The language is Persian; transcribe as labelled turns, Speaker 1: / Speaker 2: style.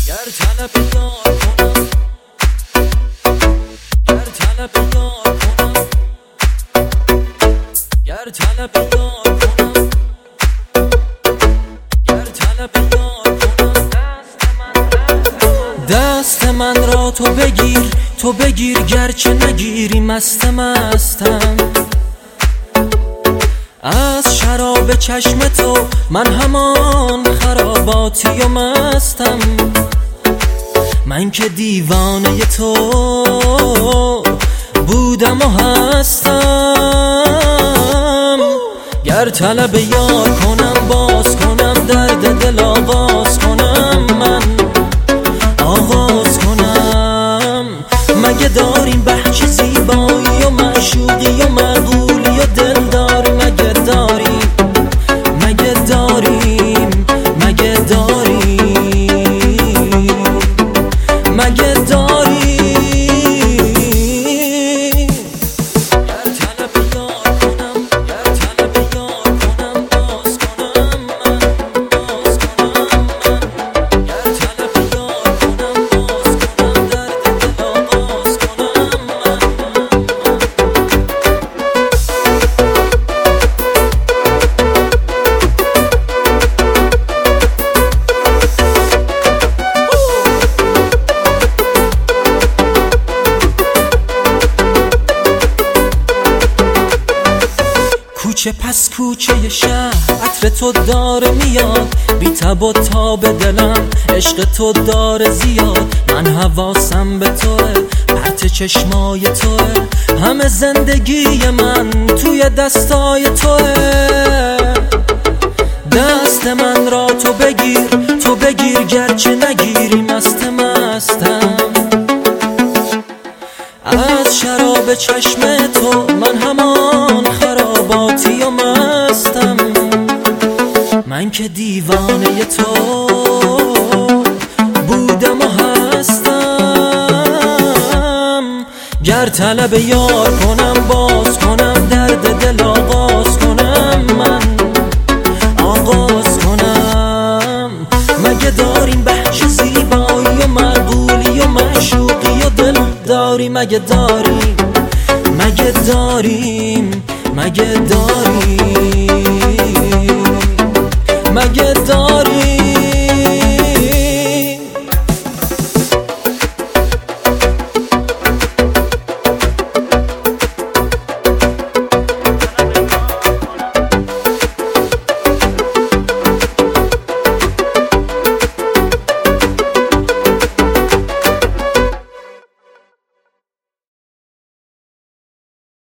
Speaker 1: گر طلب یار کنم، گر طلب یار کنم، گر طلب یار کنم، گر طلب یار کنم. دست من را تو بگیر، تو بگیر گرچه نگیری. مستم از شراب چشم تو، من همان خراباتی و مستم. من که دیوانه تو بودم و هستم. گر طلب یار کنم، باز کنم درد دل آغاز کنم. من آغاز کنم. مگه داریم بحث زیبایی و معشوقی و مقبولی و دلداری؟ مگه داریم، مگه داریم، مگه داریم، مگه داریم؟ گر طلب یار کنم، گر طلب یار کنم، باز کنم. من باز کنم. من گر طلب یار کنم، باز کنم درد دل آغاز کنم. کوچه پس کوچه شهر عطر تو داره میاد، بی تب و تاب دلم عشق تو داره زیاد. من حواسم به توه، پرت چشمای توه، همه زندگی من توی دستای توه. دست من را تو بگیر، تو بگیر گرچه نگیری. مستم از شراب چشم تو، من همان خراباتی و مستم. من که دیوانه تو بودم و هستم. گر طلب یار کنم، باز کنم درد دل آغاز کنم. من آغاز کنم. مگه داریم بحث زیبایی و مقبولی و معشوقی و دلداری؟ مگه داریم، مگه داریم، مگه داریم، مگه داریم؟